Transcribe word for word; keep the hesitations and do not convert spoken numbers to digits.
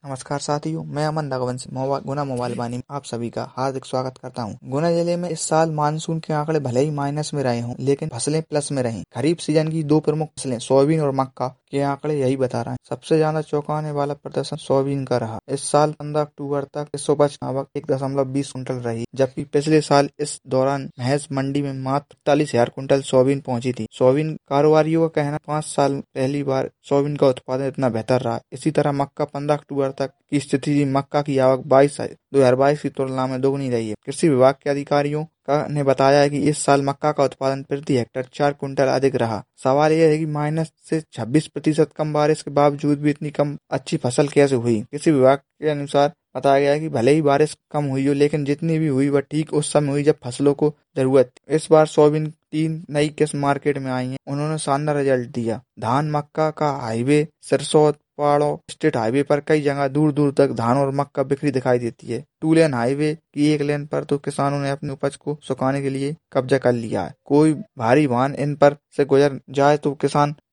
नमस्कार साथियों, मैं अमन रघुवंशी मोबा गुना मोबाइल वाणी में आप सभी का हार्दिक स्वागत करता हूं। गुना जिले में इस साल मानसून के आंकड़े भले ही माइनस में रहे हों, लेकिन फसलें प्लस में रहीं। खरीफ सीजन की दो प्रमुख फसलें सोयाबीन और मक्का के आंकड़े यही बता रहे हैं। सबसे ज्यादा चौंकाने वाला प्रदर्शन सोयाबीन का रहा। इस साल पंद्रह अक्टूबर तक इस उपज की आवक एक दशमलव बीस कुंटल रही, जबकि पिछले साल इस दौरान महज मंडी में मात्र इकतालीस हजार कुंटल सोयाबीन पहुंची थी। सोयाबीन कारोबारियों का कहना पाँच साल पहली बार सोयाबीन का उत्पादन इतना बेहतर रहा। इसी तरह मक्का पंद्रह अक्टूबर तक की स्थिति थी। मक्का की आवक बाईस दो हजार बाईस की तुलना में दोगुनी रही है। कृषि विभाग के अधिकारियों का ने बताया है कि इस साल मक्का का उत्पादन प्रति हेक्टेयर चार कुंटल अधिक रहा। सवाल यह है कि माइनस से छब्बीस प्रतिशत कम बारिश के बावजूद भी इतनी कम अच्छी फसल कैसे हुई। कृषि विभाग के अनुसार बताया गया है कि भले ही बारिश कम हुई हो, लेकिन जितनी भी हुई वह ठीक उस समय हुई जब फसलों को जरूरत थी। इस बार सोयाबीन तीन नई किस्म मार्केट में आई हैं, उन्होंने शानदार रिजल्ट दिया। धान मक्का का हाईवे सिरसौद पहाड़ों स्टेट हाईवे पर कई जगह दूर दूर तक धान और मक्का बिक्री दिखाई देती है। टू लेन हाईवे की एक लेन पर तो किसानों ने अपनी उपज को सुखाने के लिए कब्जा कर लिया है। कोई भारी वाहन इन पर से गुजर जाए तो किसान